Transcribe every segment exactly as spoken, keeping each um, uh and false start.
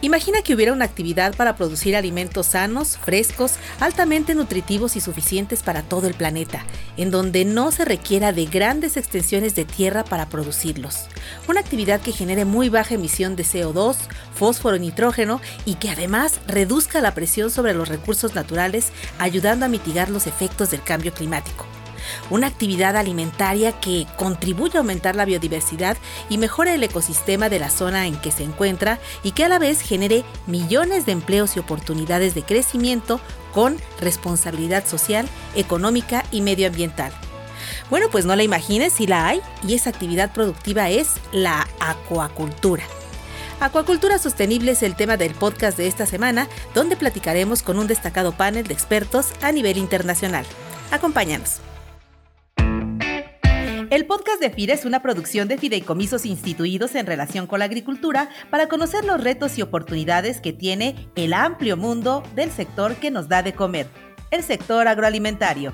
Imagina que hubiera una actividad para producir alimentos sanos, frescos, altamente nutritivos y suficientes para todo el planeta, en donde no se requiera de grandes extensiones de tierra para producirlos. Una actividad que genere muy baja emisión de C O dos, fósforo y nitrógeno y que además reduzca la presión sobre los recursos naturales, ayudando a mitigar los efectos del cambio climático. Una actividad alimentaria que contribuye a aumentar la biodiversidad y mejore el ecosistema de la zona en que se encuentra y que a la vez genere millones de empleos y oportunidades de crecimiento con responsabilidad social, económica y medioambiental. Bueno, pues no la imagines, si la hay, y esa actividad productiva es la acuacultura. Acuacultura sostenible es el tema del podcast de esta semana, donde platicaremos con un destacado panel de expertos a nivel internacional. Acompáñanos. El podcast de FIRA es una producción de fideicomisos instituidos en relación con la agricultura para conocer los retos y oportunidades que tiene el amplio mundo del sector que nos da de comer, el sector agroalimentario.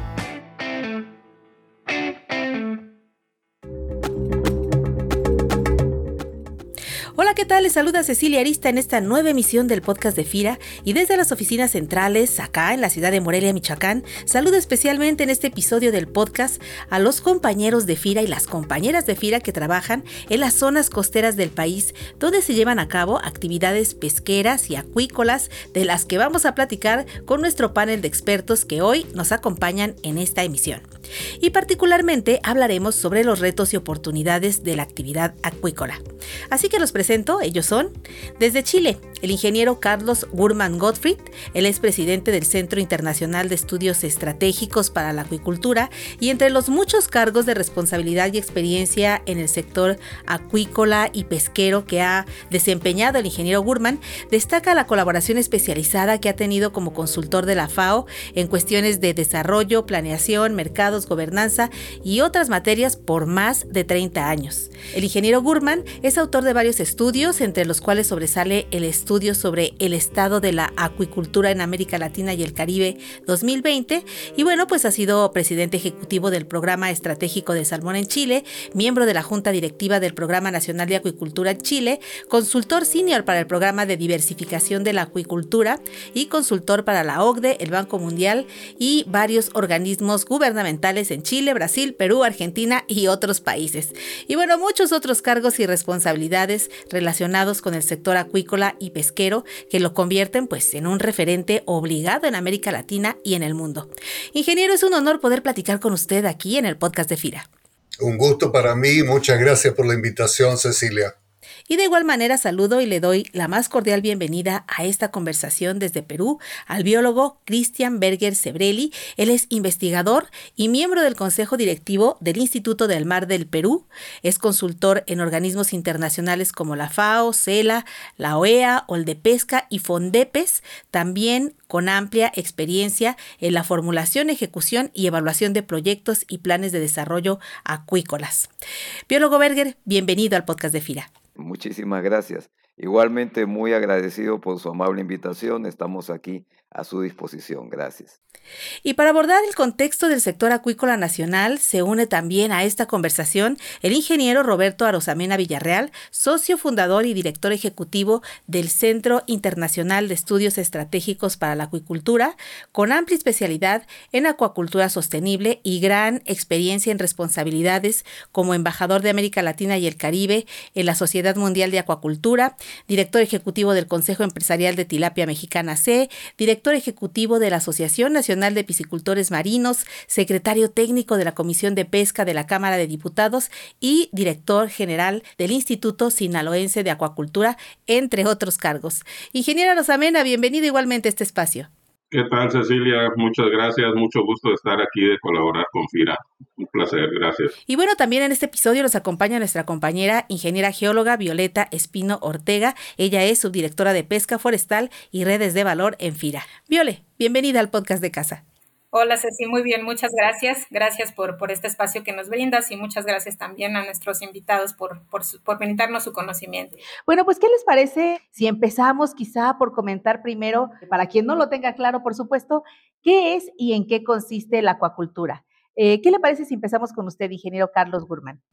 Hola, ¿qué tal? Les saluda Cecilia Arista en esta nueva emisión del podcast de FIRA y desde las oficinas centrales, acá en la ciudad de Morelia, Michoacán, saludo especialmente en este episodio del podcast a los compañeros de FIRA y las compañeras de FIRA que trabajan en las zonas costeras del país, donde se llevan a cabo actividades pesqueras y acuícolas, de las que vamos a platicar con nuestro panel de expertos que hoy nos acompañan en esta emisión. Y particularmente hablaremos sobre los retos y oportunidades de la actividad acuícola. Así que los presento, ellos son, desde Chile, el ingeniero Carlos Gurman Gottfried, él es presidente del Centro Internacional de Estudios Estratégicos para la Acuicultura y entre los muchos cargos de responsabilidad y experiencia en el sector acuícola y pesquero que ha desempeñado el ingeniero Gurman, destaca la colaboración especializada que ha tenido como consultor de la FAO en cuestiones de desarrollo, planeación, mercados, gobernanza y otras materias por más de treinta años. El ingeniero Gurman es autor de varios estudios, entre los cuales sobresale el estudio sobre el estado de la acuicultura en América Latina y el Caribe dos mil veinte, y bueno, pues ha sido presidente ejecutivo del Programa Estratégico de Salmón en Chile, miembro de la Junta Directiva del Programa Nacional de Acuicultura en Chile, consultor senior para el Programa de Diversificación de la Acuicultura y consultor para la O C D E, el Banco Mundial y varios organismos gubernamentales en Chile, Brasil, Perú, Argentina y otros países. Y bueno, muchos otros cargos y responsabilidades relacionados con el sector acuícola y pesquero que lo convierten pues en un referente obligado en América Latina y en el mundo. Ingeniero, es un honor poder platicar con usted aquí en el podcast de FIRA. Un gusto para mí, muchas gracias por la invitación, Cecilia. Y de igual manera saludo y le doy la más cordial bienvenida a esta conversación desde Perú al biólogo Christian Berger Sebrelli. Él es investigador y miembro del Consejo Directivo del Instituto del Mar del Perú. Es consultor en organismos internacionales como la FAO, CELA, la O E A, Oldepesca y Fondepes, también con amplia experiencia en la formulación, ejecución y evaluación de proyectos y planes de desarrollo acuícolas. Biólogo Berger, bienvenido al podcast de FIRA. Muchísimas gracias. Igualmente muy agradecido por su amable invitación. Estamos aquí a su disposición. Gracias. Y para abordar el contexto del sector acuícola nacional, se une también a esta conversación el ingeniero Roberto Arosamena Villarreal, socio fundador y director ejecutivo del Centro Internacional de Estudios Estratégicos para la Acuicultura, con amplia especialidad en acuacultura sostenible y gran experiencia en responsabilidades como embajador de América Latina y el Caribe en la Sociedad Mundial de Acuacultura, director ejecutivo del Consejo Empresarial de Tilapia Mexicana C, director ejecutivo de la Asociación Nacional de Piscicultores Marinos, secretario técnico de la Comisión de Pesca de la Cámara de Diputados y director general del Instituto Sinaloense de Acuacultura, entre otros cargos. Ingeniero Arosamena, bienvenido igualmente a este espacio. ¿Qué tal, Cecilia? Muchas gracias, mucho gusto de estar aquí, de colaborar con FIRA. Un placer, gracias. Y bueno, también en este episodio nos acompaña nuestra compañera ingeniera geóloga Violeta Espino Ortega. Ella es subdirectora de Pesca Forestal y Redes de Valor en FIRA. Viole, bienvenida al podcast de casa. Hola Ceci, muy bien, muchas gracias. Gracias por, por este espacio que nos brindas y muchas gracias también a nuestros invitados por, por, su, por brindarnos su conocimiento. Bueno, pues ¿qué les parece si empezamos quizá por comentar primero, para quien no lo tenga claro, por supuesto, qué es y en qué consiste la acuacultura? Eh, ¿Qué le parece si empezamos con usted, ingeniero Carlos Gurman?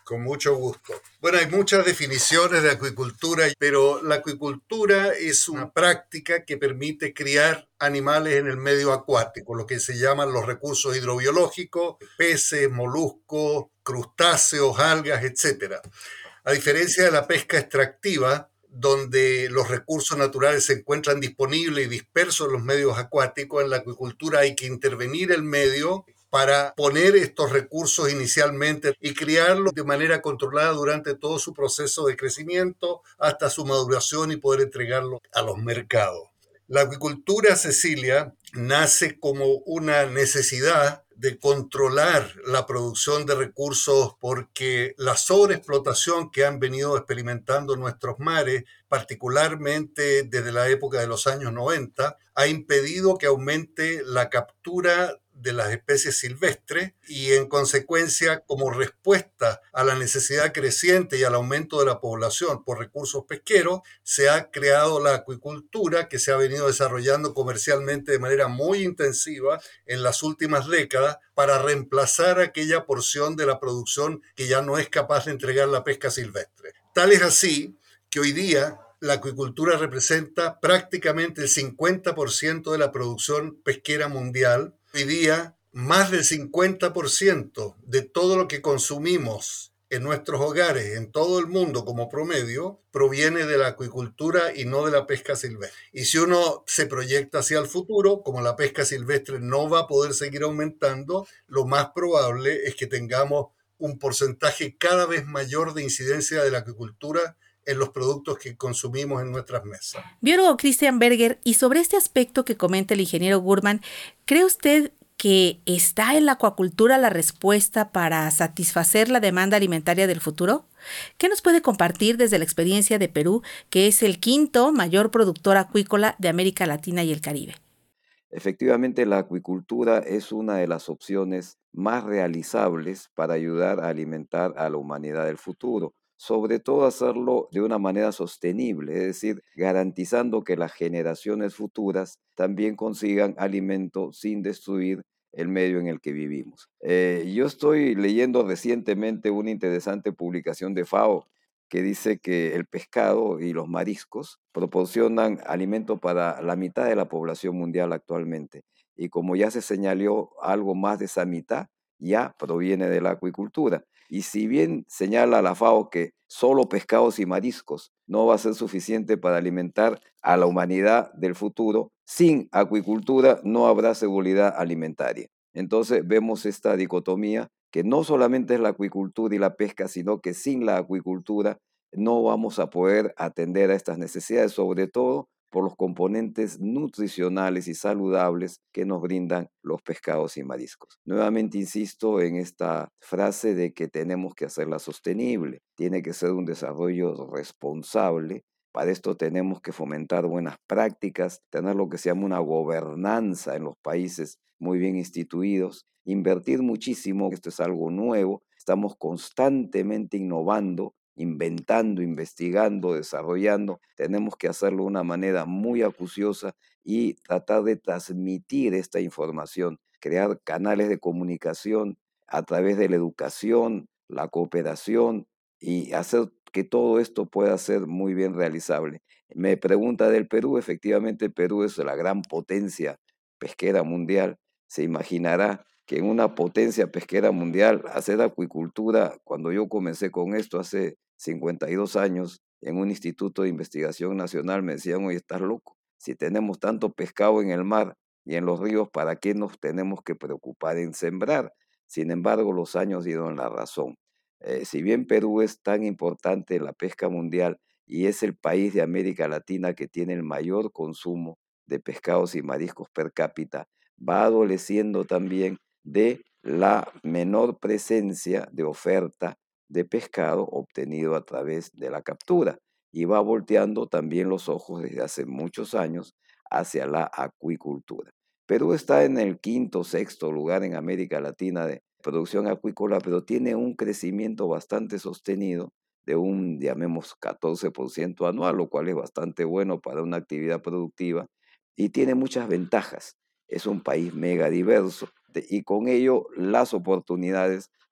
Con mucho gusto. Bueno, hay muchas definiciones de acuicultura, pero la acuicultura es una práctica que permite criar animales en el medio acuático, lo que se llaman los recursos hidrobiológicos, peces, moluscos, crustáceos, algas, etcétera. A diferencia de la pesca extractiva, donde los recursos naturales se encuentran disponibles y dispersos en los medios acuáticos, en la acuicultura hay que intervenir el medio para poner estos recursos inicialmente y criarlos de manera controlada durante todo su proceso de crecimiento hasta su maduración y poder entregarlo a los mercados. La acuicultura, Cecilia, nace como una necesidad de controlar la producción de recursos porque la sobreexplotación que han venido experimentando nuestros mares, particularmente desde la época de los años noventa, ha impedido que aumente la captura de las especies silvestres y en consecuencia, como respuesta a la necesidad creciente y al aumento de la población por recursos pesqueros, se ha creado la acuicultura que se ha venido desarrollando comercialmente de manera muy intensiva en las últimas décadas para reemplazar aquella porción de la producción que ya no es capaz de entregar la pesca silvestre. Tal es así que hoy día la acuicultura representa prácticamente el cincuenta por ciento de la producción pesquera mundial. Hoy día, más del cincuenta por ciento de todo lo que consumimos en nuestros hogares, en todo el mundo como promedio, proviene de la acuicultura y no de la pesca silvestre. Y si uno se proyecta hacia el futuro, como la pesca silvestre no va a poder seguir aumentando, lo más probable es que tengamos un porcentaje cada vez mayor de incidencia de la acuicultura en los productos que consumimos en nuestras mesas. Biólogo Christian Berger, y sobre este aspecto que comenta el ingeniero Gurman, ¿cree usted que está en la acuacultura la respuesta para satisfacer la demanda alimentaria del futuro? ¿Qué nos puede compartir desde la experiencia de Perú, que es el quinto mayor productor acuícola de América Latina y el Caribe? Efectivamente, la acuicultura es una de las opciones más realizables para ayudar a alimentar a la humanidad del futuro. Sobre todo hacerlo de una manera sostenible, es decir, garantizando que las generaciones futuras también consigan alimento sin destruir el medio en el que vivimos. Eh, yo estoy leyendo recientemente una interesante publicación de FAO que dice que el pescado y los mariscos proporcionan alimento para la mitad de la población mundial actualmente. Y como ya se señaló, algo más de esa mitad ya proviene de la acuicultura. Y si bien señala la FAO que solo pescados y mariscos no va a ser suficiente para alimentar a la humanidad del futuro, sin acuicultura no habrá seguridad alimentaria. Entonces vemos esta dicotomía que no solamente es la acuicultura y la pesca, sino que sin la acuicultura no vamos a poder atender a estas necesidades, sobre todo por los componentes nutricionales y saludables que nos brindan los pescados y mariscos. Nuevamente insisto en esta frase de que tenemos que hacerla sostenible, tiene que ser un desarrollo responsable. Para esto tenemos que fomentar buenas prácticas, tener lo que se llama una gobernanza en los países muy bien instituidos, invertir muchísimo, esto es algo nuevo, estamos constantemente innovando, inventando, investigando, desarrollando, tenemos que hacerlo de una manera muy acuciosa y tratar de transmitir esta información, crear canales de comunicación a través de la educación, la cooperación y hacer que todo esto pueda ser muy bien realizable. Me pregunta del Perú, efectivamente el Perú es la gran potencia pesquera mundial. Se imaginará que en una potencia pesquera mundial, hacer acuicultura, cuando yo comencé con esto hace cincuenta y dos años, en un instituto de investigación nacional me decían, oye, estás loco, si tenemos tanto pescado en el mar y en los ríos, ¿para qué nos tenemos que preocupar en sembrar? Sin embargo, los años dieron la razón. Eh, si bien Perú es tan importante en la pesca mundial y es el país de América Latina que tiene el mayor consumo de pescados y mariscos per cápita, va adoleciendo también de la menor presencia de oferta de pescado obtenido a través de la captura y va volteando también los ojos desde hace muchos años hacia la acuicultura. Perú está en el quinto, sexto lugar en América Latina de producción acuícola, pero tiene un crecimiento bastante sostenido de un, llamemos, catorce por ciento anual, lo cual es bastante bueno para una actividad productiva y tiene muchas ventajas. Es un país mega diverso y con ello las oportunidades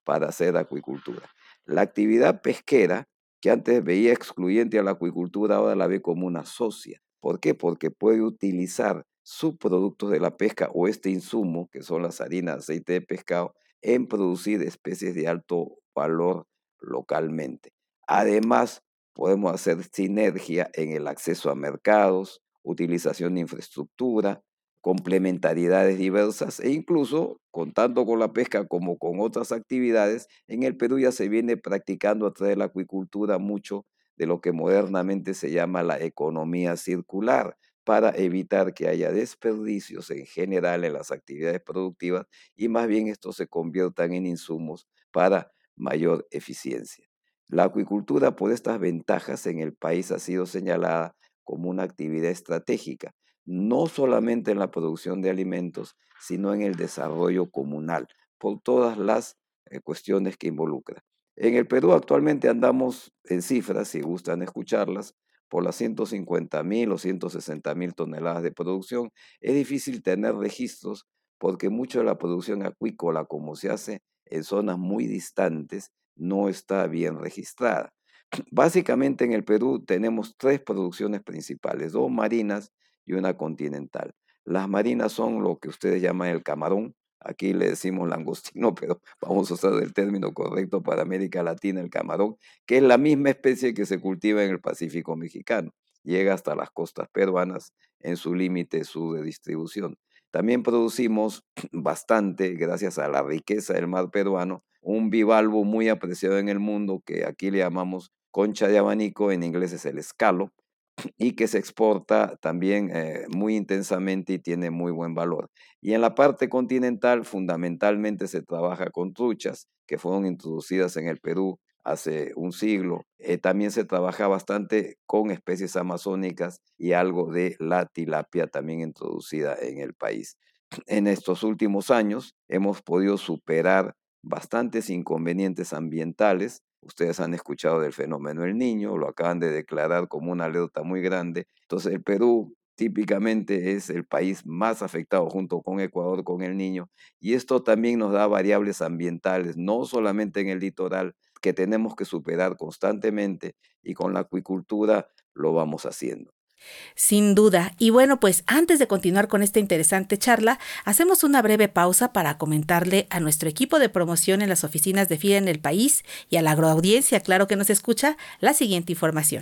para hacer acuicultura. La actividad pesquera, que antes veía excluyente a la acuicultura, ahora la ve como una socia. ¿Por qué? Porque puede utilizar subproductos de la pesca o este insumo, que son las harinas, aceite de pescado, en producir especies de alto valor localmente. Además, podemos hacer sinergia en el acceso a mercados, utilización de infraestructura, complementariedades diversas e incluso, contando con la pesca como con otras actividades, en el Perú ya se viene practicando a través de la acuicultura mucho de lo que modernamente se llama la economía circular, para evitar que haya desperdicios en general en las actividades productivas y más bien estos se conviertan en insumos para mayor eficiencia. La acuicultura, por estas ventajas en el país, ha sido señalada como una actividad estratégica, no solamente en la producción de alimentos, sino en el desarrollo comunal, por todas las eh, cuestiones que involucra. En el Perú actualmente andamos en cifras, si gustan escucharlas, por las ciento cincuenta mil o ciento sesenta mil toneladas de producción. Es difícil tener registros porque mucho de la producción acuícola, como se hace en zonas muy distantes, no está bien registrada. Básicamente en el Perú tenemos tres producciones principales, dos marinas y una continental. Las marinas son lo que ustedes llaman el camarón, aquí le decimos langostino, pero vamos a usar el término correcto para América Latina, el camarón, que es la misma especie que se cultiva en el Pacífico mexicano. Llega hasta las costas peruanas en su límite sur de distribución. También producimos bastante, gracias a la riqueza del mar peruano, un bivalvo muy apreciado en el mundo que aquí le llamamos concha de abanico, en inglés es el scallop, y que se exporta también eh, muy intensamente y tiene muy buen valor. Y en la parte continental fundamentalmente se trabaja con truchas que fueron introducidas en el Perú hace un siglo. Eh, también se trabaja bastante con especies amazónicas y algo de la tilapia también introducida en el país. En estos últimos años hemos podido superar bastantes inconvenientes ambientales. Ustedes han escuchado del fenómeno El Niño, lo acaban de declarar como una alerta muy grande. Entonces el Perú típicamente es el país más afectado junto con Ecuador con El Niño, y esto también nos da variables ambientales, no solamente en el litoral, que tenemos que superar constantemente, y con la acuicultura lo vamos haciendo. Sin duda. Y bueno, pues antes de continuar con esta interesante charla, hacemos una breve pausa para comentarle a nuestro equipo de promoción en las oficinas de FIRA en el país y a la agroaudiencia, claro que nos escucha, la siguiente información.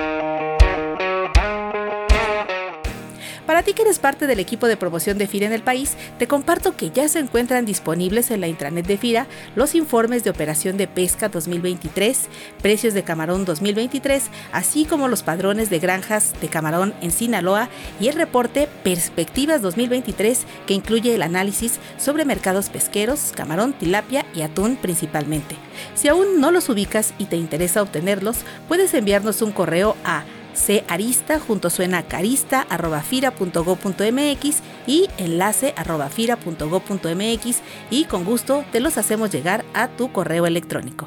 Para ti que eres parte del equipo de promoción de FIRA en el país, te comparto que ya se encuentran disponibles en la intranet de FIRA los informes de operación de pesca dos mil veintitrés, precios de camarón dos mil veintitrés, así como los padrones de granjas de camarón en Sinaloa y el reporte Perspectivas dos mil veintitrés, que incluye el análisis sobre mercados pesqueros, camarón, tilapia y atún principalmente. Si aún no los ubicas y te interesa obtenerlos, puedes enviarnos un correo a carista, junto suena carista, arroba fira punto go punto mx y enlace arroba fira punto go punto mx, y con gusto te los hacemos llegar a tu correo electrónico.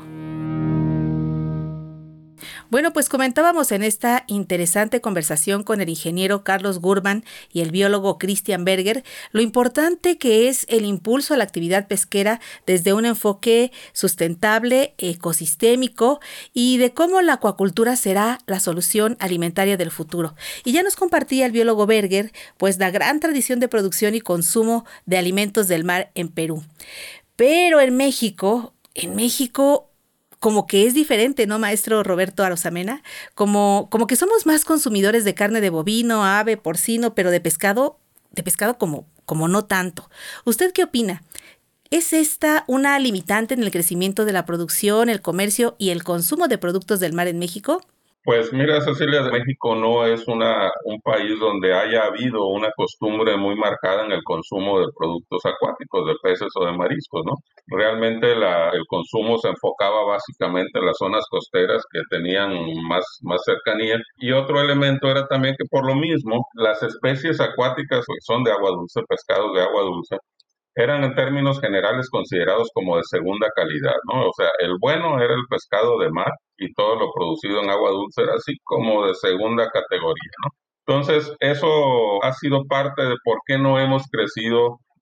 Bueno, pues comentábamos en esta interesante conversación con el ingeniero Carlos Gurman y el biólogo Christian Berger lo importante que es el impulso a la actividad pesquera desde un enfoque sustentable, ecosistémico, y de cómo la acuacultura será la solución alimentaria del futuro. Y ya nos compartía el biólogo Berger pues la gran tradición de producción y consumo de alimentos del mar en Perú. Pero en México, en México como que es diferente, ¿no, maestro Roberto Arosamena? Como, como que somos más consumidores de carne de bovino, ave, porcino, pero de pescado, de pescado como, como no tanto. ¿Usted qué opina? ¿Es esta una limitante en el crecimiento de la producción, el comercio y el consumo de productos del mar en México? Pues mira, Cecilia, México no es una, un país donde haya habido una costumbre muy marcada en el consumo de productos acuáticos, de peces o de mariscos, ¿no? Realmente la, el consumo se enfocaba básicamente en las zonas costeras que tenían más, más cercanía. Y otro elemento era también que por lo mismo, las especies acuáticas que son de agua dulce, pescados de agua dulce, eran en términos generales considerados como de segunda calidad, ¿no? O sea, el bueno era el pescado de mar y todo lo producido en agua dulce era así como de segunda categoría, ¿no? Entonces, eso ha sido parte de por qué no hemos crecido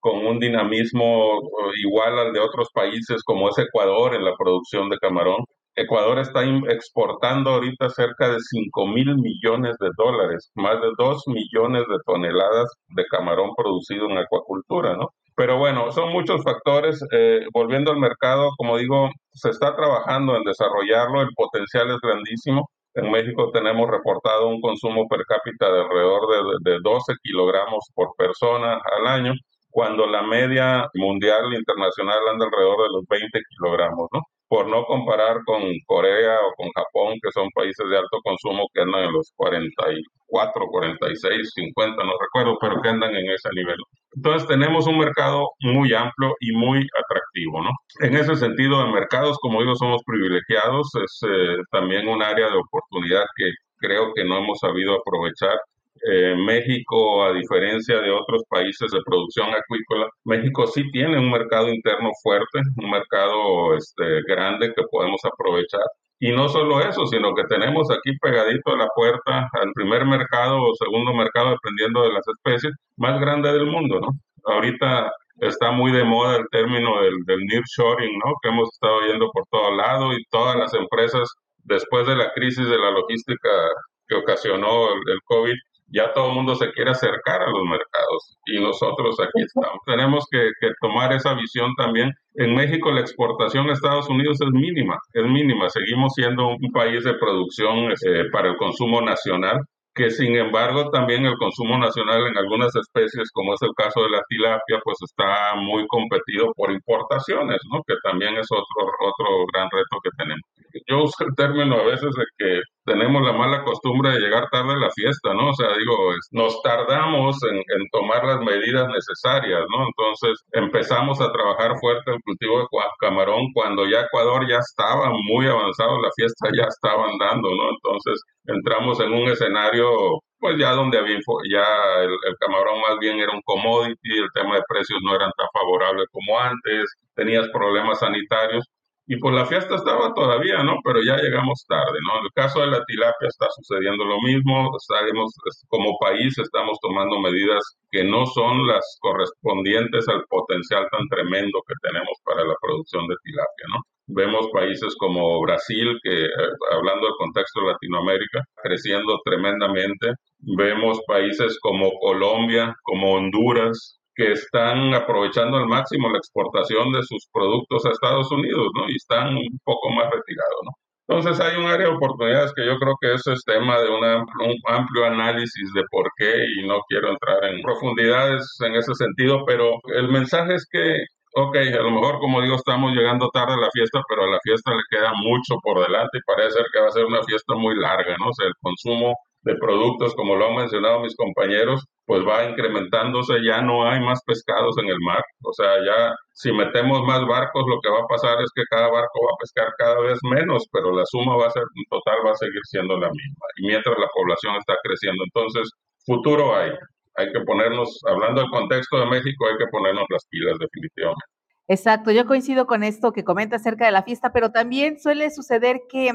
con un dinamismo igual al de otros países como es Ecuador en la producción de camarón. Ecuador está exportando ahorita cerca de cinco mil millones de dólares, más de dos millones de toneladas de camarón producido en acuacultura, ¿no? Pero bueno, son muchos factores. Eh, volviendo al mercado, como digo, se está trabajando en desarrollarlo, el potencial es grandísimo. En México tenemos reportado un consumo per cápita de alrededor de, de doce kilogramos por persona al año, cuando la media mundial internacional anda alrededor de los veinte kilogramos, ¿no? Por no comparar con Corea o con Japón, que son países de alto consumo que andan en los cuarenta y cuatro, cuarenta y seis, cincuenta, no recuerdo, pero que andan en ese nivel. Entonces tenemos un mercado muy amplio y muy atractivo, ¿no? En ese sentido, en mercados, como digo, somos privilegiados, es eh, también un área de oportunidad que creo que no hemos sabido aprovechar. Eh, México, a diferencia de otros países de producción acuícola, México sí tiene un mercado interno fuerte, un mercado este, grande que podemos aprovechar. Y no solo eso, sino que tenemos aquí pegadito a la puerta al primer mercado o segundo mercado, dependiendo de las especies, más grande del mundo, ¿no? Ahorita está muy de moda el término del, del nearshoring, ¿no? Que hemos estado oyendo por todo lado y todas las empresas, después de la crisis de la logística que ocasionó el, el COVID, ya todo el mundo se quiere acercar a los mercados y nosotros aquí estamos. Tenemos que, que tomar esa visión también. En México la exportación a Estados Unidos es mínima, es mínima. Seguimos siendo un país de producción eh, para el consumo nacional, que sin embargo también el consumo nacional en algunas especies, como es el caso de la tilapia, pues está muy competido por importaciones, ¿no? Que también es otro, otro gran reto que tenemos. Yo uso el término a veces de que tenemos la mala costumbre de llegar tarde a la fiesta, ¿no? O sea, digo, nos tardamos en, en tomar las medidas necesarias, ¿no? Entonces empezamos a trabajar fuerte el cultivo de camarón cuando ya Ecuador ya estaba muy avanzado, la fiesta ya estaba andando, ¿no? Entonces entramos en un escenario pues ya donde había ya el, el camarón más bien era un commodity, el tema de precios no eran tan favorables como antes, tenías problemas sanitarios. Y pues la fiesta estaba todavía, ¿no? Pero ya llegamos tarde, ¿no? En el caso de la tilapia está sucediendo lo mismo. Sabemos, como país estamos tomando medidas que no son las correspondientes al potencial tan tremendo que tenemos para la producción de tilapia, ¿no? Vemos países como Brasil, que eh, hablando del contexto de Latinoamérica, creciendo tremendamente. Vemos países como Colombia, como Honduras, que están aprovechando al máximo la exportación de sus productos a Estados Unidos, ¿no? Y están un poco más retirados, ¿no? Entonces hay un área de oportunidades que yo creo que eso es tema de una, un amplio análisis de por qué, y no quiero entrar en profundidades en ese sentido, pero el mensaje es que, ok, a lo mejor, como digo, estamos llegando tarde a la fiesta, pero a la fiesta le queda mucho por delante y parece ser que va a ser una fiesta muy larga, ¿no? O sea, el consumo de productos, como lo han mencionado mis compañeros, pues va incrementándose, ya no hay más pescados en el mar, o sea, ya si metemos más barcos, lo que va a pasar es que cada barco va a pescar cada vez menos, pero la suma va a ser, en total va a seguir siendo la misma, y mientras la población está creciendo, entonces, futuro hay, hay que ponernos, hablando del contexto de México, hay que ponernos las pilas definitivamente. Exacto, yo coincido con esto que comenta acerca de la fiesta, pero también suele suceder que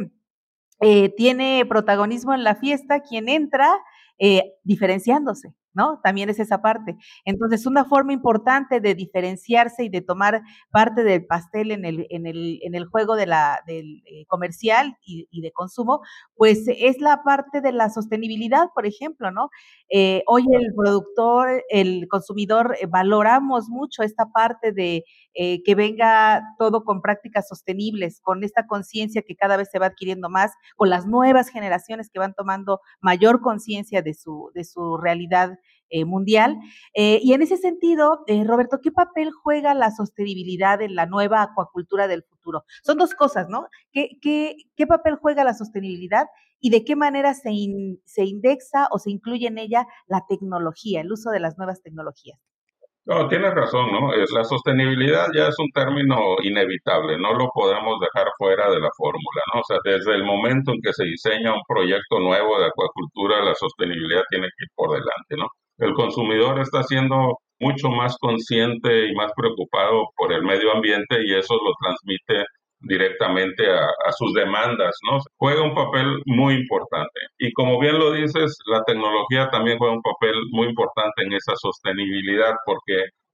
Eh, tiene protagonismo en la fiesta quien entra eh, diferenciándose, ¿no? También es esa parte. Entonces, una forma importante de diferenciarse y de tomar parte del pastel en el, en el, en el juego de la, del eh, comercial y, y de consumo, pues es la parte de la sostenibilidad, por ejemplo, ¿no? Eh, hoy el productor, el consumidor, eh, valoramos mucho esta parte de eh, que venga todo con prácticas sostenibles, con esta conciencia que cada vez se va adquiriendo más, con las nuevas generaciones que van tomando mayor conciencia de su, de su realidad eh, mundial. Eh, y en ese sentido, eh, Roberto, ¿qué papel juega la sostenibilidad en la nueva acuacultura del futuro? Son dos cosas, ¿no? ¿Qué, qué, qué papel juega la sostenibilidad y de qué manera se, in, se indexa o se incluye en ella la tecnología, el uso de las nuevas tecnologías? No, tienes razón, ¿no? Es, la sostenibilidad ya es un término inevitable, no lo podemos dejar fuera de la fórmula, ¿no? O sea, desde el momento en que se diseña un proyecto nuevo de acuacultura, la sostenibilidad tiene que ir por delante, ¿no? El consumidor está siendo mucho más consciente y más preocupado por el medio ambiente y eso lo transmite directamente a, a sus demandas, ¿no? Juega un papel muy importante. Y como bien lo dices, la tecnología también juega un papel muy importante en esa sostenibilidad, porque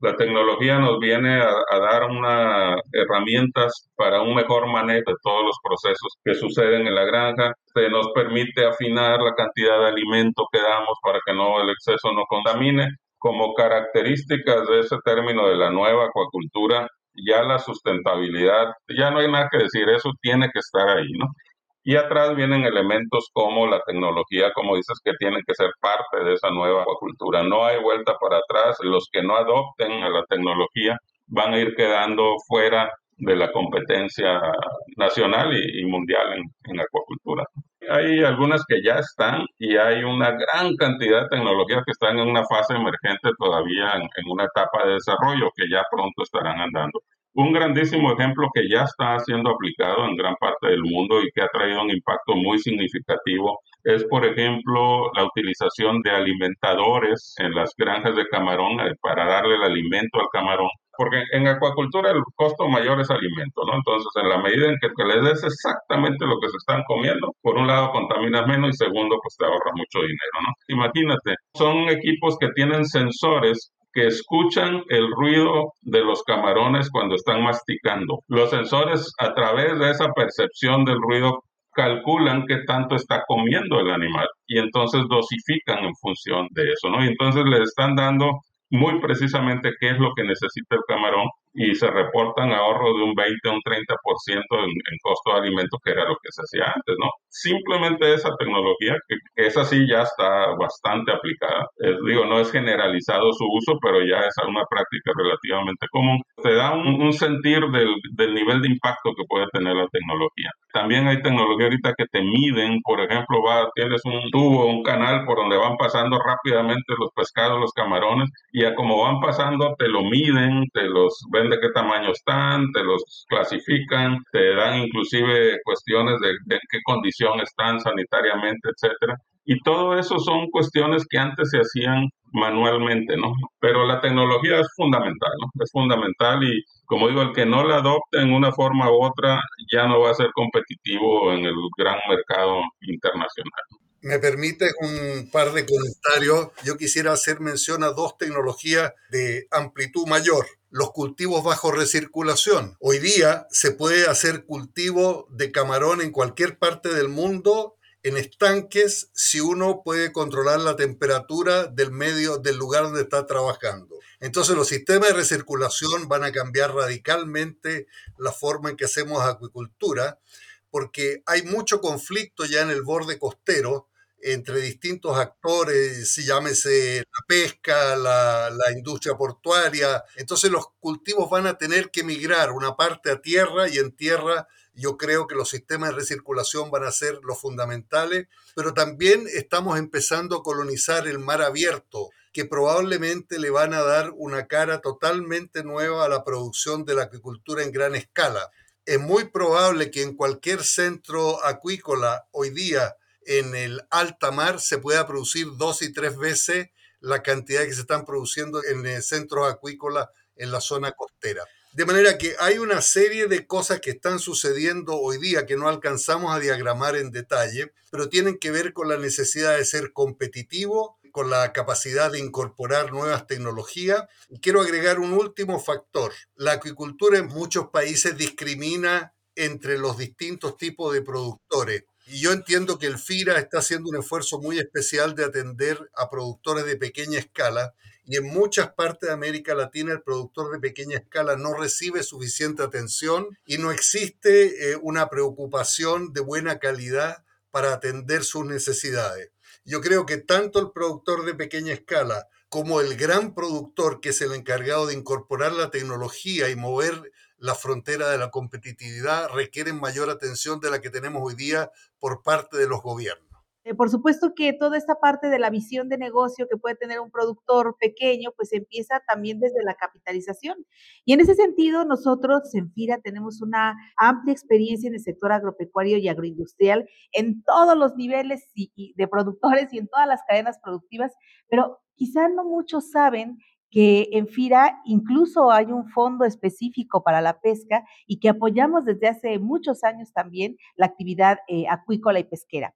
La tecnología nos viene a, a dar unas herramientas para un mejor manejo de todos los procesos que suceden en la granja. Se nos permite afinar la cantidad de alimento que damos para que no el exceso no contamine. Como características de ese término de la nueva acuacultura, ya la sustentabilidad, ya no hay nada que decir, eso tiene que estar ahí, ¿no? Y atrás vienen elementos como la tecnología, como dices, que tienen que ser parte de esa nueva acuacultura. No hay vuelta para atrás. Los que no adopten a la tecnología van a ir quedando fuera de la competencia nacional y, y mundial en, en acuacultura. Hay algunas que ya están y hay una gran cantidad de tecnologías que están en una fase emergente todavía, en, en una etapa de desarrollo que ya pronto estarán andando. Un grandísimo ejemplo que ya está siendo aplicado en gran parte del mundo y que ha traído un impacto muy significativo es, por ejemplo, la utilización de alimentadores en las granjas de camarón para darle el alimento al camarón. Porque en acuacultura el costo mayor es alimento, ¿no? Entonces, en la medida en que, que les des exactamente lo que se están comiendo, por un lado contaminas menos y segundo, pues te ahorras mucho dinero, ¿no? Imagínate, son equipos que tienen sensores que escuchan el ruido de los camarones cuando están masticando. Los sensores, a través de esa percepción del ruido, calculan qué tanto está comiendo el animal y entonces dosifican en función de eso, ¿no? Y entonces le están dando muy precisamente qué es lo que necesita el camarón y se reportan ahorros de un veinte a un treinta por ciento en, en costo de alimentos, que era lo que se hacía antes, ¿no? Simplemente esa tecnología, que, que esa sí ya está bastante aplicada. Es, digo, no es generalizado su uso, pero ya es una práctica relativamente común. Te da un, un sentir del, del nivel de impacto que puede tener la tecnología. También hay tecnología ahorita que te miden, por ejemplo, va, tienes un tubo, un canal por donde van pasando rápidamente los pescados, los camarones, y a como van pasando te lo miden, te los ven de qué tamaño están, te los clasifican, te dan inclusive cuestiones de, de en qué condición están sanitariamente, etcétera. Y todo eso son cuestiones que antes se hacían manualmente, ¿no? Pero la tecnología es fundamental, ¿no? Es fundamental y, como digo, el que no la adopte en una forma u otra ya no va a ser competitivo en el gran mercado internacional. Me permite un par de comentarios. Yo quisiera hacer mención a dos tecnologías de amplitud mayor. Los cultivos bajo recirculación. Hoy día se puede hacer cultivo de camarón en cualquier parte del mundo en estanques si uno puede controlar la temperatura del medio del lugar donde está trabajando. Entonces los sistemas de recirculación van a cambiar radicalmente la forma en que hacemos acuicultura, porque hay mucho conflicto ya en el borde costero entre distintos actores, si llámese la pesca, la, la industria portuaria. Entonces los cultivos van a tener que migrar una parte a tierra y en tierra yo creo que los sistemas de recirculación van a ser los fundamentales, pero también estamos empezando a colonizar el mar abierto, que probablemente le van a dar una cara totalmente nueva a la producción de la acuicultura en gran escala. Es muy probable que en cualquier centro acuícola hoy día en el alta mar se pueda producir dos y tres veces la cantidad que se están produciendo en centros acuícolas en la zona costera. De manera que hay una serie de cosas que están sucediendo hoy día que no alcanzamos a diagramar en detalle, pero tienen que ver con la necesidad de ser competitivo, con la capacidad de incorporar nuevas tecnologías. Y quiero agregar un último factor. La acuicultura en muchos países discrimina entre los distintos tipos de productores. Y yo entiendo que el FIRA está haciendo un esfuerzo muy especial de atender a productores de pequeña escala, y en muchas partes de América Latina el productor de pequeña escala no recibe suficiente atención y no existe eh, una preocupación de buena calidad para atender sus necesidades. Yo creo que tanto el productor de pequeña escala como el gran productor, que es el encargado de incorporar la tecnología y mover la frontera de la competitividad, requieren mayor atención de la que tenemos hoy día por parte de los gobiernos. Eh, por supuesto que toda esta parte de la visión de negocio que puede tener un productor pequeño, pues empieza también desde la capitalización. Y en ese sentido, nosotros en FIRA tenemos una amplia experiencia en el sector agropecuario y agroindustrial en todos los niveles y, y de productores y en todas las cadenas productivas, pero quizá no muchos saben que en FIRA incluso hay un fondo específico para la pesca y que apoyamos desde hace muchos años también la actividad eh, acuícola y pesquera.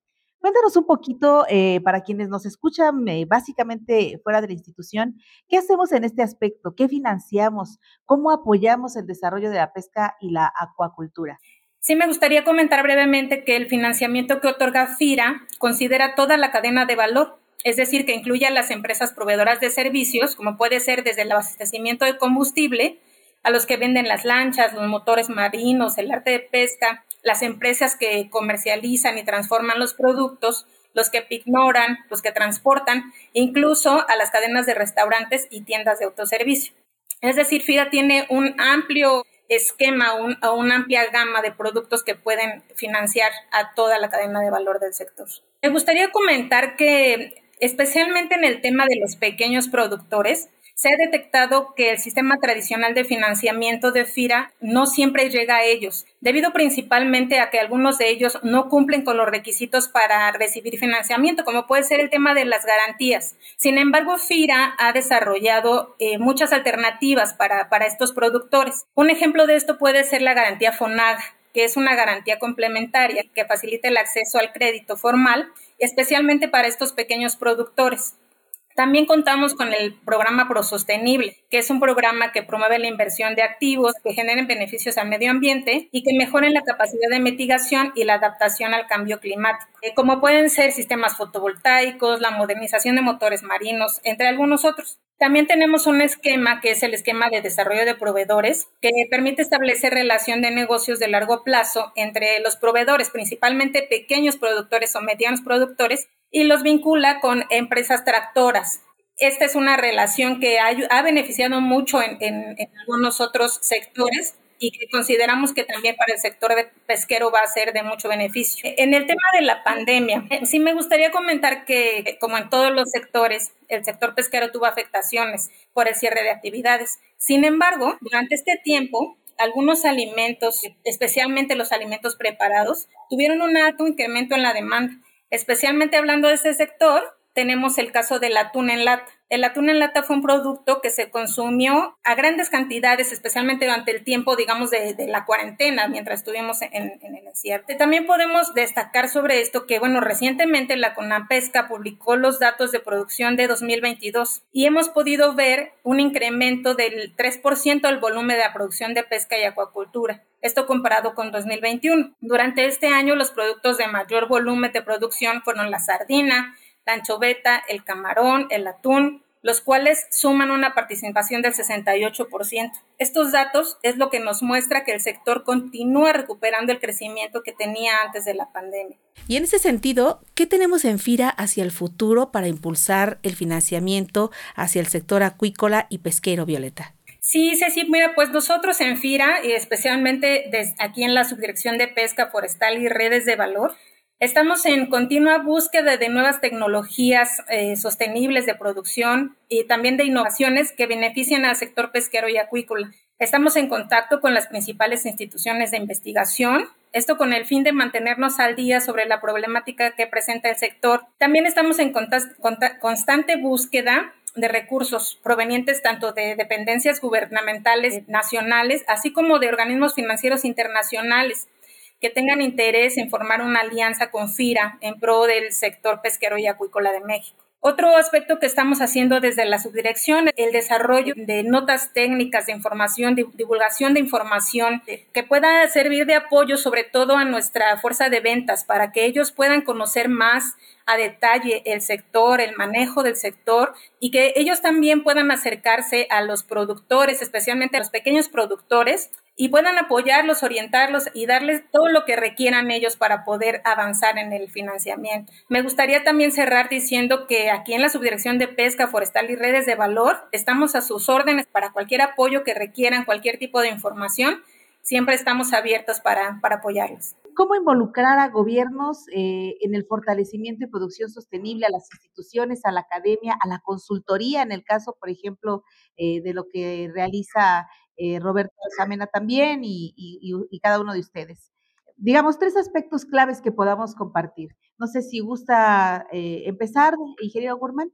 Cuéntanos un poquito, eh, para quienes nos escuchan eh, básicamente fuera de la institución, ¿qué hacemos en este aspecto? ¿Qué financiamos? ¿Cómo apoyamos el desarrollo de la pesca y la acuacultura? Sí, me gustaría comentar brevemente que el financiamiento que otorga FIRA considera toda la cadena de valor, es decir, que incluye a las empresas proveedoras de servicios, como puede ser desde el abastecimiento de combustible, a los que venden las lanchas, los motores marinos, el arte de pesca, las empresas que comercializan y transforman los productos, los que pignoran, los que transportan, incluso a las cadenas de restaurantes y tiendas de autoservicio. Es decir, FIRA tiene un amplio esquema un, o una amplia gama de productos que pueden financiar a toda la cadena de valor del sector. Me gustaría comentar que, especialmente en el tema de los pequeños productores, se ha detectado que el sistema tradicional de financiamiento de FIRA no siempre llega a ellos, debido principalmente a que algunos de ellos no cumplen con los requisitos para recibir financiamiento, como puede ser el tema de las garantías. Sin embargo, FIRA ha desarrollado eh, muchas alternativas para, para estos productores. Un ejemplo de esto puede ser la garantía FONAGA, que es una garantía complementaria que facilita el acceso al crédito formal, especialmente para estos pequeños productores. También contamos con el programa ProSostenible, que es un programa que promueve la inversión de activos que generen beneficios al medio ambiente y que mejoren la capacidad de mitigación y la adaptación al cambio climático, eh, como pueden ser sistemas fotovoltaicos, la modernización de motores marinos, entre algunos otros. También tenemos un esquema que es el esquema de desarrollo de proveedores, que permite establecer relación de negocios de largo plazo entre los proveedores, principalmente pequeños productores o medianos productores, y los vincula con empresas tractoras. Esta es una relación que ha, ha beneficiado mucho en, en, en algunos otros sectores y que consideramos que también para el sector de pesquero va a ser de mucho beneficio. En el tema de la pandemia, sí me gustaría comentar que, como en todos los sectores, el sector pesquero tuvo afectaciones por el cierre de actividades. Sin embargo, durante este tiempo, algunos alimentos, especialmente los alimentos preparados, tuvieron un alto incremento en la demanda. Especialmente hablando de ese sector, tenemos el caso del atún en lata. El atún en lata fue un producto que se consumió a grandes cantidades, especialmente durante el tiempo, digamos, de, de la cuarentena, mientras estuvimos en, en el encierro. También podemos destacar sobre esto que, bueno, recientemente la CONAPESCA publicó los datos de producción de dos mil veintidós y hemos podido ver un incremento del tres por ciento del volumen de la producción de pesca y acuacultura. Esto comparado con dos mil veintiuno. Durante este año, los productos de mayor volumen de producción fueron la sardina, la anchoveta, el camarón, el atún, los cuales suman una participación del sesenta y ocho por ciento. Estos datos es lo que nos muestra que el sector continúa recuperando el crecimiento que tenía antes de la pandemia. Y en ese sentido, ¿qué tenemos en FIRA hacia el futuro para impulsar el financiamiento hacia el sector acuícola y pesquero, Violeta? Sí, Ceci, mira, pues nosotros en FIRA, y especialmente desde aquí en la Subdirección de Pesca Forestal y Redes de Valor, estamos en continua búsqueda de nuevas tecnologías eh, sostenibles de producción y también de innovaciones que beneficien al sector pesquero y acuícola. Estamos en contacto con las principales instituciones de investigación, esto con el fin de mantenernos al día sobre la problemática que presenta el sector. También estamos en constante búsqueda de recursos provenientes tanto de dependencias gubernamentales nacionales, así como de organismos financieros internacionales que tengan interés en formar una alianza con FIRA en pro del sector pesquero y acuícola de México. Otro aspecto que estamos haciendo desde la subdirección, el desarrollo de notas técnicas de información, de divulgación de información que pueda servir de apoyo sobre todo a nuestra fuerza de ventas para que ellos puedan conocer más a detalle el sector, el manejo del sector y que ellos también puedan acercarse a los productores, especialmente a los pequeños productores, y puedan apoyarlos, orientarlos y darles todo lo que requieran ellos para poder avanzar en el financiamiento. Me gustaría también cerrar diciendo que aquí en la Subdirección de Pesca Forestal y Redes de Valor estamos a sus órdenes para cualquier apoyo que requieran, cualquier tipo de información. Siempre estamos abiertos para, para apoyarlos. ¿Cómo involucrar a gobiernos eh, en el fortalecimiento y producción sostenible, a las instituciones, a la academia, a la consultoría, en el caso, por ejemplo, eh, de lo que realiza eh, Roberto Samena también y, y, y cada uno de ustedes? Digamos, tres aspectos claves que podamos compartir. No sé si gusta eh, empezar, ingeniero Gurman.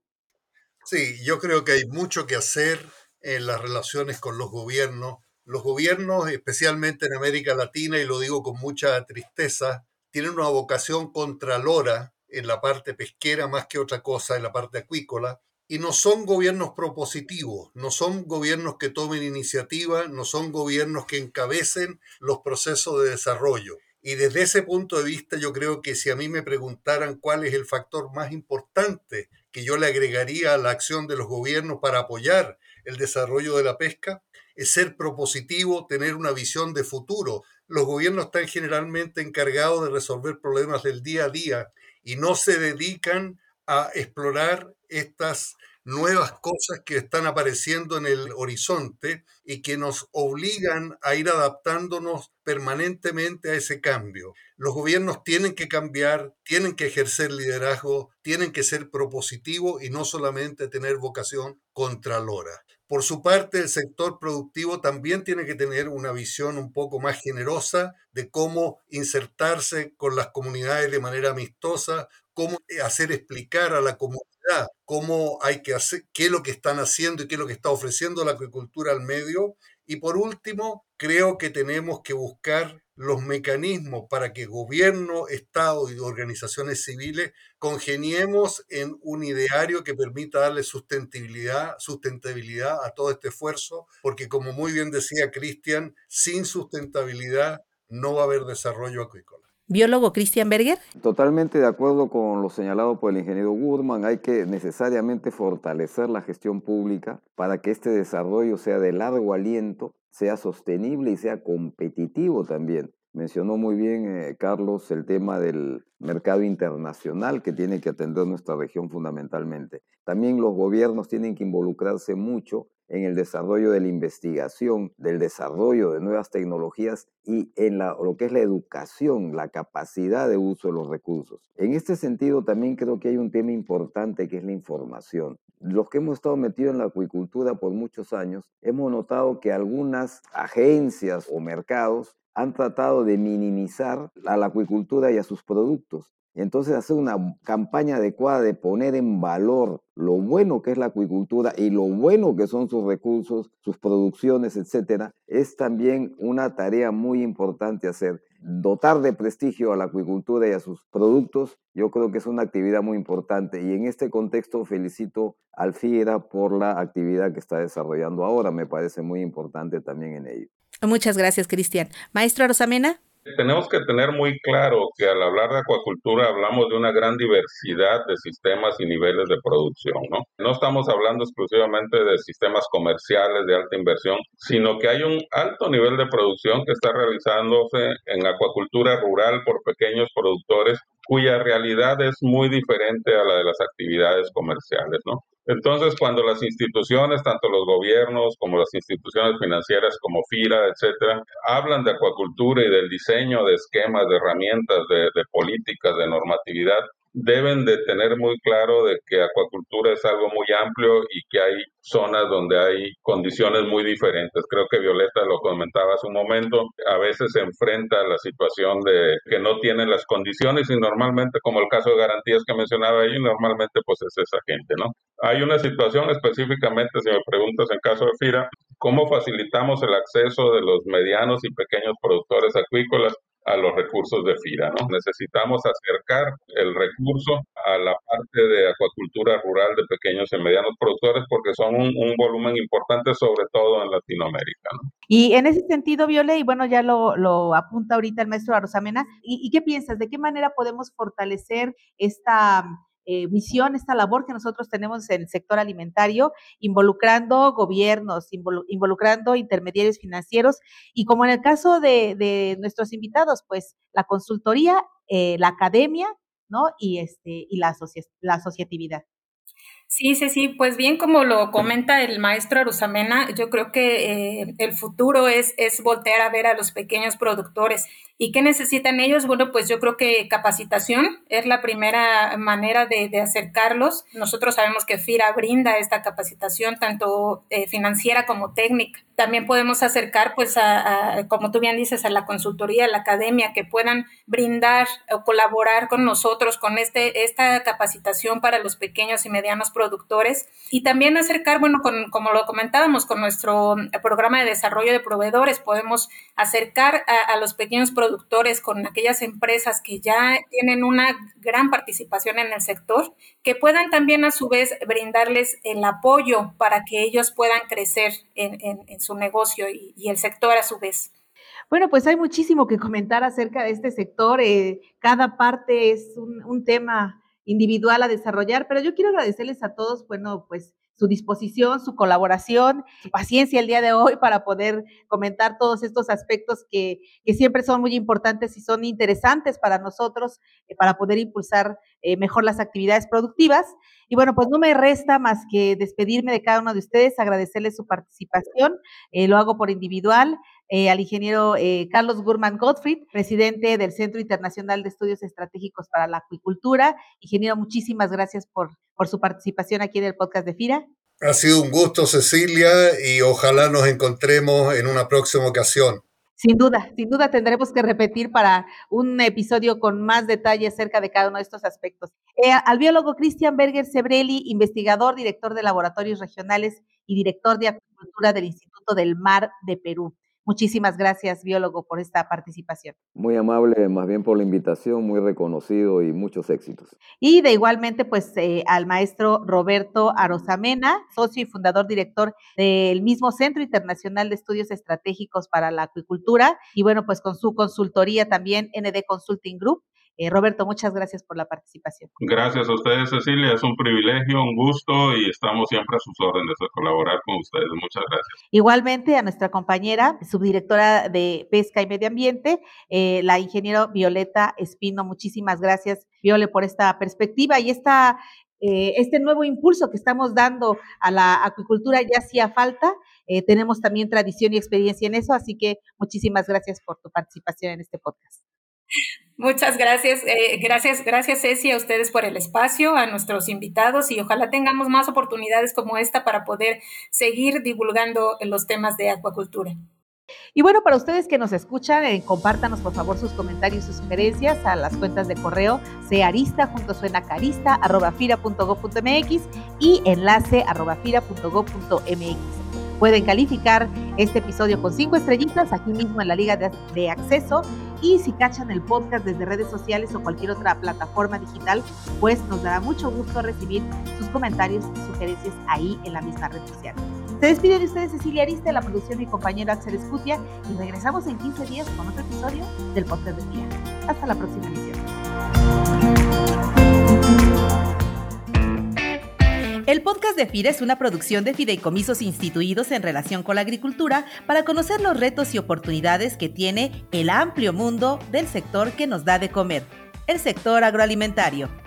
Sí, yo creo que hay mucho que hacer en las relaciones con los gobiernos. Los gobiernos, especialmente en América Latina, y lo digo con mucha tristeza, tienen una vocación contralora en la parte pesquera más que otra cosa, en la parte acuícola. Y no son gobiernos propositivos, no son gobiernos que tomen iniciativa, no son gobiernos que encabecen los procesos de desarrollo. Y desde ese punto de vista yo creo que si a mí me preguntaran cuál es el factor más importante que yo le agregaría a la acción de los gobiernos para apoyar el desarrollo de la pesca, es ser propositivo, tener una visión de futuro. Los gobiernos están generalmente encargados de resolver problemas del día a día y no se dedican a explorar estas nuevas cosas que están apareciendo en el horizonte y que nos obligan a ir adaptándonos permanentemente a ese cambio. Los gobiernos tienen que cambiar, tienen que ejercer liderazgo, tienen que ser propositivos y no solamente tener vocación contralora. Por su parte, el sector productivo también tiene que tener una visión un poco más generosa de cómo insertarse con las comunidades de manera amistosa, cómo hacer explicar a la comunidad cómo hay que hacer, qué es lo que están haciendo y qué es lo que está ofreciendo la acuicultura al medio. Y por último, creo que tenemos que buscar los mecanismos para que gobierno, Estado y organizaciones civiles congeniemos en un ideario que permita darle sustentabilidad, sustentabilidad a todo este esfuerzo, porque como muy bien decía Cristian, sin sustentabilidad no va a haber desarrollo acuícola. Biólogo Christian Berger. Totalmente de acuerdo con lo señalado por el ingeniero Goodman. Hay que necesariamente fortalecer la gestión pública para que este desarrollo sea de largo aliento, sea sostenible y sea competitivo también. Mencionó muy bien, eh, Carlos, el tema del mercado internacional que tiene que atender nuestra región fundamentalmente. También los gobiernos tienen que involucrarse mucho en el desarrollo de la investigación, del desarrollo de nuevas tecnologías y en la, lo que es la educación, la capacidad de uso de los recursos. En este sentido, también creo que hay un tema importante que es la información. Los que hemos estado metidos en la acuicultura por muchos años, hemos notado que algunas agencias o mercados han tratado de minimizar a la acuicultura y a sus productos. Entonces, hacer una campaña adecuada de poner en valor lo bueno que es la acuicultura y lo bueno que son sus recursos, sus producciones, etcétera, es también una tarea muy importante hacer. Dotar de prestigio a la acuicultura y a sus productos, yo creo que es una actividad muy importante. Y en este contexto felicito al FIRA por la actividad que está desarrollando ahora. Me parece muy importante también en ello. Muchas gracias, Cristian. Maestro Arosamena. Tenemos que tener muy claro que al hablar de acuacultura hablamos de una gran diversidad de sistemas y niveles de producción, ¿no? No estamos hablando exclusivamente de sistemas comerciales de alta inversión, sino que hay un alto nivel de producción que está realizándose en acuacultura rural por pequeños productores cuya realidad es muy diferente a la de las actividades comerciales, ¿no? Entonces, cuando las instituciones, tanto los gobiernos como las instituciones financieras como FIRA, etcétera, hablan de acuacultura y del diseño de esquemas, de herramientas, de, de políticas, de normatividad, deben de tener muy claro de que acuacultura es algo muy amplio y que hay zonas donde hay condiciones muy diferentes. Creo que Violeta lo comentaba hace un momento, a veces se enfrenta a la situación de que no tienen las condiciones y normalmente, como el caso de garantías que mencionaba ahí, normalmente pues es esa gente, ¿no? Hay una situación específicamente, si me preguntas en caso de FIRA, ¿cómo facilitamos el acceso de los medianos y pequeños productores acuícolas a los recursos de FIRA, ¿no? Necesitamos acercar el recurso a la parte de acuacultura rural de pequeños y medianos productores porque son un, un volumen importante, sobre todo en Latinoamérica, ¿no? Y en ese sentido, Viole, y bueno, ya lo, lo apunta ahorita el maestro Arosamena, ¿y, ¿y qué piensas? ¿De qué manera podemos fortalecer esta eh, misión, esta labor que nosotros tenemos en el sector alimentario, involucrando gobiernos, involu involucrando intermediarios financieros y como en el caso de, de nuestros invitados, pues la consultoría, eh, la academia, ¿no? Y, este, y la, asocia la asociatividad. Sí, sí, sí, pues bien como lo comenta el maestro Arosamena, yo creo que eh, el futuro es, es voltear a ver a los pequeños productores. ¿Y qué necesitan ellos? Bueno, pues yo creo que capacitación es la primera manera de, de acercarlos. Nosotros sabemos que FIRA brinda esta capacitación tanto eh, financiera como técnica. También podemos acercar, pues, a, a, como tú bien dices, a la consultoría, a la academia, que puedan brindar o colaborar con nosotros con este, esta capacitación para los pequeños y medianos productores. Y también acercar, bueno, con, como lo comentábamos, con nuestro programa de desarrollo de proveedores, podemos acercar a, a los pequeños productores productores, con aquellas empresas que ya tienen una gran participación en el sector, que puedan también a su vez brindarles el apoyo para que ellos puedan crecer en, en, en su negocio y, y el sector a su vez. Bueno, pues hay muchísimo que comentar acerca de este sector. Eh, cada parte es un, un tema individual a desarrollar, pero yo quiero agradecerles a todos, bueno, pues su disposición, su colaboración, su paciencia el día de hoy para poder comentar todos estos aspectos que, que siempre son muy importantes y son interesantes para nosotros, eh, para poder impulsar eh, mejor las actividades productivas. Y bueno, pues no me resta más que despedirme de cada uno de ustedes, agradecerles su participación, eh, lo hago por individual, eh, al ingeniero eh, Carlos Gurman Gottfried, presidente del Centro Internacional de Estudios Estratégicos para la Acuicultura. Ingeniero, muchísimas gracias por, por su participación aquí en el podcast de FIRA. Ha sido un gusto, Cecilia, y ojalá nos encontremos en una próxima ocasión. Sin duda, sin duda tendremos que repetir para un episodio con más detalle acerca de cada uno de estos aspectos. Eh, al biólogo Cristian Berger Sebrelli, investigador, director de laboratorios regionales y director de acuicultura del Instituto del Mar de Perú. Muchísimas gracias, biólogo, por esta participación. Muy amable, más bien por la invitación, muy reconocido y muchos éxitos. Y de igualmente, pues, eh, al maestro Roberto Arosamena, socio y fundador director del mismo Centro Internacional de Estudios Estratégicos para la Acuicultura, y bueno, pues con su consultoría también, N D Consulting Group. Eh, Roberto, muchas gracias por la participación. Gracias a ustedes, Cecilia. Es un privilegio, un gusto y estamos siempre a sus órdenes de colaborar con ustedes. Muchas gracias. Igualmente a nuestra compañera, subdirectora de Pesca y Medio Ambiente, eh, la ingeniera Violeta Espino. Muchísimas gracias, Viole, por esta perspectiva y esta, eh, este nuevo impulso que estamos dando a la acuicultura. Ya hacía falta. Eh, tenemos también tradición y experiencia en eso, así que muchísimas gracias por tu participación en este podcast. Muchas gracias, eh, gracias, gracias Ceci, a ustedes por el espacio, a nuestros invitados y ojalá tengamos más oportunidades como esta para poder seguir divulgando los temas de acuacultura. Y bueno, para ustedes que nos escuchan, eh, compártanos por favor sus comentarios y sugerencias a las cuentas de correo cearista junto suena carista arroba fira punto gob punto mx y enlace arroba fira punto gob punto mx. Pueden calificar este episodio con cinco estrellitas aquí mismo en la liga de, de acceso, y si cachan el podcast desde redes sociales o cualquier otra plataforma digital, pues nos dará mucho gusto recibir sus comentarios y sugerencias ahí en la misma red social. Se despide de ustedes Cecilia Arista, la producción y compañero Axel Escutia, y regresamos en quince días con otro episodio del podcast de FIRA. Hasta la próxima emisión. El podcast de FIRA es una producción de fideicomisos instituidos en relación con la agricultura para conocer los retos y oportunidades que tiene el amplio mundo del sector que nos da de comer, el sector agroalimentario.